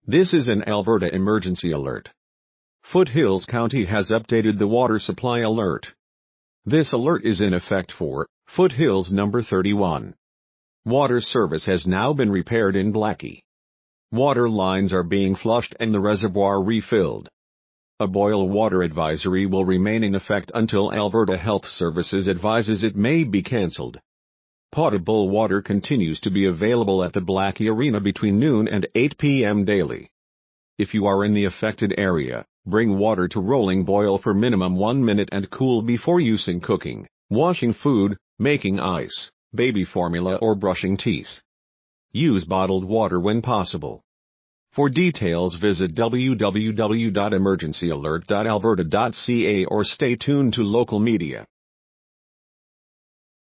This is an Alberta emergency alert. Foothills County has updated the water supply alert. This alert is in effect for Foothills number 31. Water service has now been repaired in Blackie. Water lines are being flushed and the reservoir refilled. A boil water advisory will remain in effect until Alberta Health Services advises it may be cancelled. Potable water continues to be available at the Blackie Arena between noon and 8 p.m. daily. If you are in the affected area, bring water to rolling boil for minimum 1 minute and cool before use in cooking, washing food, making ice, baby formula or brushing teeth. Use bottled water when possible. For details visit www.emergencyalert.alberta.ca or stay tuned to local media.